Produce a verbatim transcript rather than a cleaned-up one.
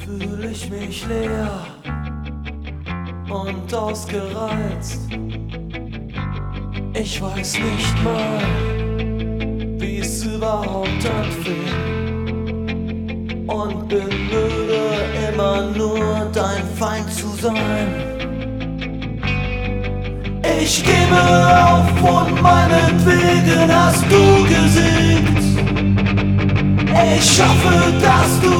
fühl ich mich leer und ausgereizt. Ich weiß nicht mal, wie es überhaupt anfing, und bin müde, immer nur dein Feind zu sein. Ich gebe auf und meinetwegen hast du gesiegt. Ich hoffe, dass du